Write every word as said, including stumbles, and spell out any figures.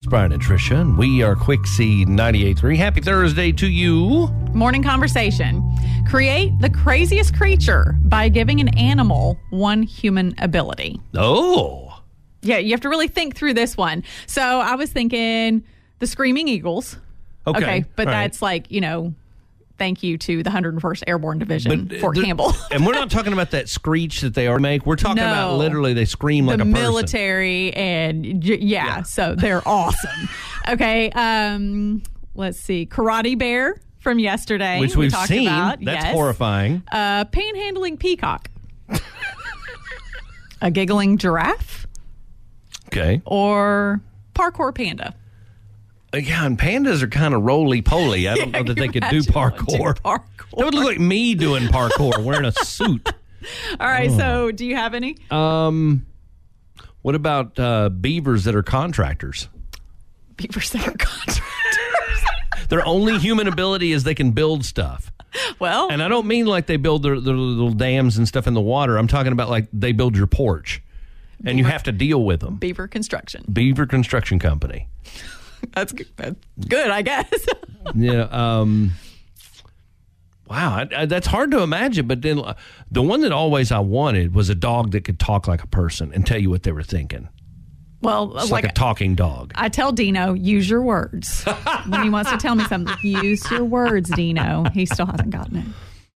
Brian and Tricia, and we are Quixie ninety-eight point three. Happy Thursday to you. Morning conversation. Create the craziest creature by giving an animal one human ability. Oh. Yeah, you have to really think through this one. So I was thinking the Screaming Eagles. Okay. Okay, but All that's right. like, you know, thank you to the one hundred first Airborne Division, But, uh, Fort the- Campbell. And we're not talking about that screech that they are make. We're talking No. about literally they scream like the a person. military and j- yeah, Yeah. so they're awesome. Okay, um, let's see, Karate Bear from yesterday, Which we we've talked seen. about. That's yes. horrifying. Uh, panhandling peacock, a giggling giraffe, Okay. or parkour panda. Uh, Yeah, and pandas are kind of roly-poly. I don't Yeah, know that can they could you do imagine one do parkour. parkour? That would look like me doing parkour, wearing a suit. All right, so do you have any? Um, what about uh, beavers that are contractors? Beavers that are contractors. Their only human ability is they can build stuff. Well, And I don't mean like they build their, their little dams and stuff in the water. I'm talking about like they build your porch, and you have to deal with them. beaver construction. Beaver Construction Company. That's good. That's good, I guess. Yeah. Um, wow, I, I, that's hard to imagine. But then uh, the one that always I wanted was a dog that could talk like a person and tell you what they were thinking. Well, It's like, like, a talking dog. I tell Dino, use your words. When he wants to tell me something, use your words, Dino. He still hasn't gotten it.